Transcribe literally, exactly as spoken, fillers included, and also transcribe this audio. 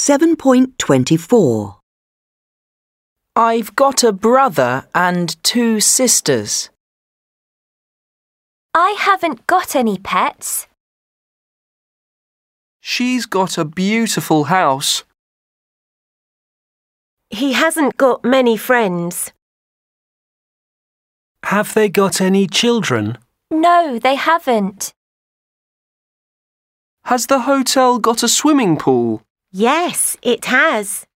seven point twenty-four. I've got a brother and two sisters. I haven't got any pets. She's got a beautiful house. He hasn't got many friends. Have they got any children? No, they haven't. Has the hotel got a swimming pool? Yes, it has.